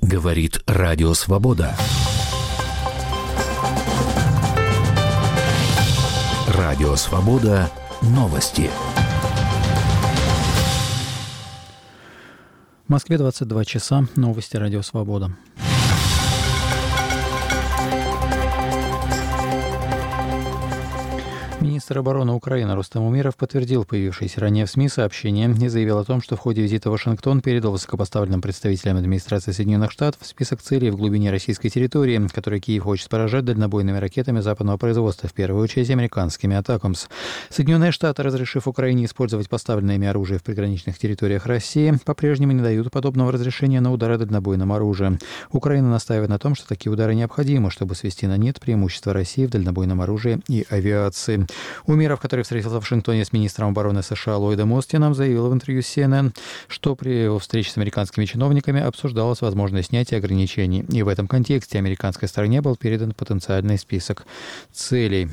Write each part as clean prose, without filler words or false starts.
Говорит Радио Свобода. Радио Свобода. Новости. В Москве 22 часа. Новости Радио Свобода. Министр обороны Украины Рустем Умеров подтвердил появившиеся ранее в СМИ сообщения и заявил о том, что в ходе визита в Вашингтон передал высокопоставленным представителям администрации Соединенных Штатов список целей в глубине российской территории, которые Киев хочет поражать дальнобойными ракетами западного производства, в первую очередь американскими «Атакамс». Соединенные Штаты, разрешив Украине использовать поставленное ими оружие в приграничных территориях России, по-прежнему не дают подобного разрешения на удары дальнобойным оружием. Украина настаивает на том, что такие удары необходимы, чтобы свести на нет преимущество России в дальнобойном оружии и авиации. Умеров, который встретился в Вашингтоне с министром обороны США Ллойдом Остином, заявил в интервью с CNN, что при его встрече с американскими чиновниками обсуждалось возможное снятие ограничений. И в этом контексте американской стороне был передан потенциальный список целей.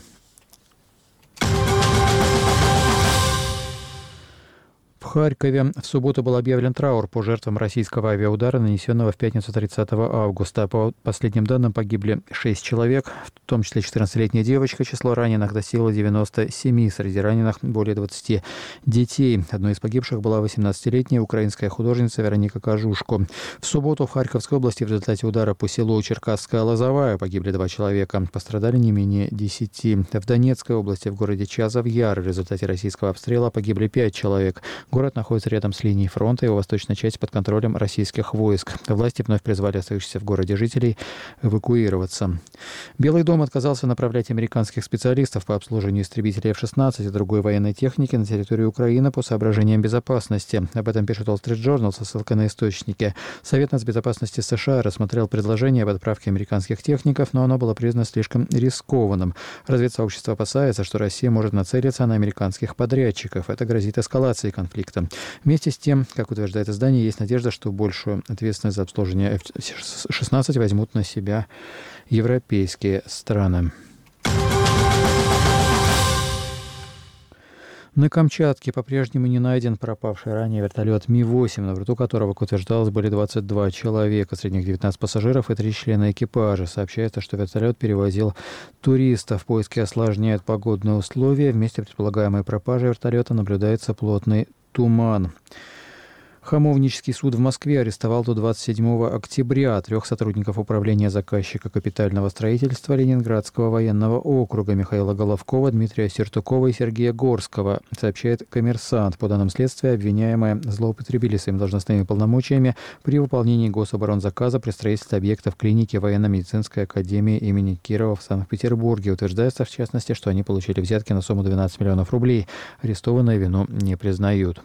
В Харькове в субботу был объявлен траур по жертвам российского авиаудара, нанесенного в пятницу 30 августа. По последним данным погибли 6 человек, в том числе 14-летняя девочка. Число раненых достигло 97. Среди раненых более 20 детей. Одной из погибших была 18-летняя украинская художница Вероника Кожушко. В субботу в Харьковской области в результате удара по селу Черкасская Лозовая погибли 2 человека. Пострадали не менее 10. В Донецкой области в городе Чазов-Яр в результате российского обстрела погибли 5 человек. Город находится рядом с линией фронта, его восточная часть под контролем российских войск. Власти вновь призвали остающихся в городе жителей эвакуироваться. Белый дом отказался направлять американских специалистов по обслуживанию истребителей F-16 и другой военной техники на территорию Украины по соображениям безопасности. Об этом пишет Wall Street Journal со ссылкой на источники. Совет нацбезопасности США рассмотрел предложение об отправке американских техников, но оно было признано слишком рискованным. Разведсообщество опасается, что Россия может нацелиться на американских подрядчиков. Это грозит эскалацией конфликта. Вместе с тем, как утверждает издание, есть надежда, что большую ответственность за обслуживание F-16 возьмут на себя европейские страны. На Камчатке по-прежнему не найден пропавший ранее вертолет Ми-8, на борту которого, как утверждалось, были 22 человека, среди них 19 пассажиров и 3 члена экипажа. Сообщается, что вертолет перевозил туристов. Поиски осложняют погодные условия. В месте предполагаемой пропажи вертолета наблюдается плотный туман. Хамовнический суд в Москве арестовал до 27 октября 3 сотрудников управления заказчика капитального строительства Ленинградского военного округа Михаила Головкова, Дмитрия Сертукова и Сергея Горского, сообщает «Коммерсант». По данным следствия, обвиняемые злоупотребили своими должностными полномочиями при выполнении гособоронзаказа при строительстве объектов клиники военно-медицинской академии имени Кирова в Санкт-Петербурге. Утверждается, в частности, что они получили взятки на сумму 12 миллионов рублей. Арестованные вину не признают.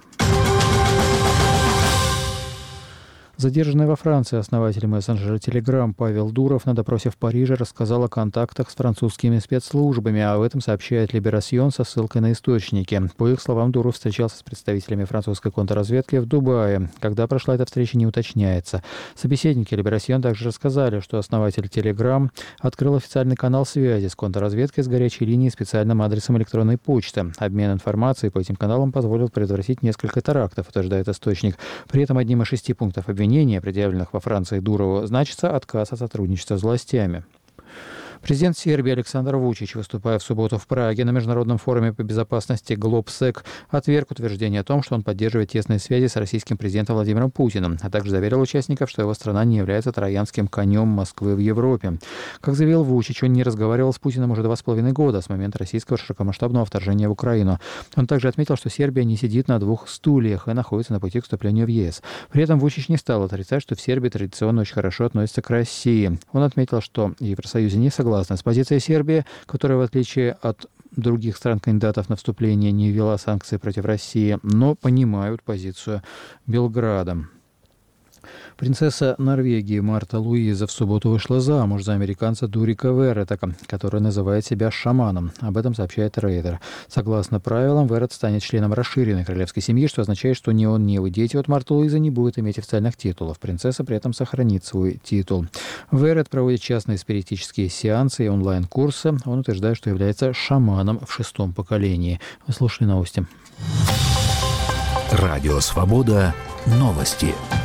Задержанный во Франции основатель мессенджера Telegram Павел Дуров на допросе в Париже рассказал о контактах с французскими спецслужбами, а об этом сообщает Libération со ссылкой на источники. По их словам, Дуров встречался с представителями французской контрразведки в Дубае. Когда прошла эта встреча, не уточняется. Собеседники Libération также рассказали, что основатель Telegram открыл официальный канал связи с контрразведкой с горячей линией специальным адресом электронной почты. Обмен информацией по этим каналам позволил предотвратить несколько терактов, утверждает источник. При этом одним из 6 пунктов обвинения, предъявленных во Франции Дурову, значится отказ от сотрудничества с властями. Президент Сербии Александр Вучич, выступая в субботу в Праге на Международном форуме по безопасности GLOBSEC, отверг утверждение о том, что он поддерживает тесные связи с российским президентом Владимиром Путиным, а также заверил участников, что его страна не является троянским конем Москвы в Европе. Как заявил Вучич, он не разговаривал с Путиным уже 2,5 года, с момента российского широкомасштабного вторжения в Украину. Он также отметил, что Сербия не сидит на 2 стульях и находится на пути к вступлению в ЕС. При этом Вучич не стал отрицать, что в Сербии традиционно очень хорошо относятся к России. Он отметил, что в Евросоюзе не согласны с позицией Сербии, которая, в отличие от других стран-кандидатов на вступление, не ввела санкции против России, но понимают позицию Белграда. Принцесса Норвегии Марта Луиза в субботу вышла замуж за американца Дурика Веррета, который называет себя шаманом. Об этом сообщает Рейтер. Согласно правилам, Веррет станет членом расширенной королевской семьи, что означает, что ни он, ни его дети от Марты Луизы не будут иметь официальных титулов. Принцесса при этом сохранит свой титул. Веррет проводит частные спиритические сеансы и онлайн-курсы. Он утверждает, что является шаманом в 6-м поколении. Вы слушали новости. Радио Свобода. Новости.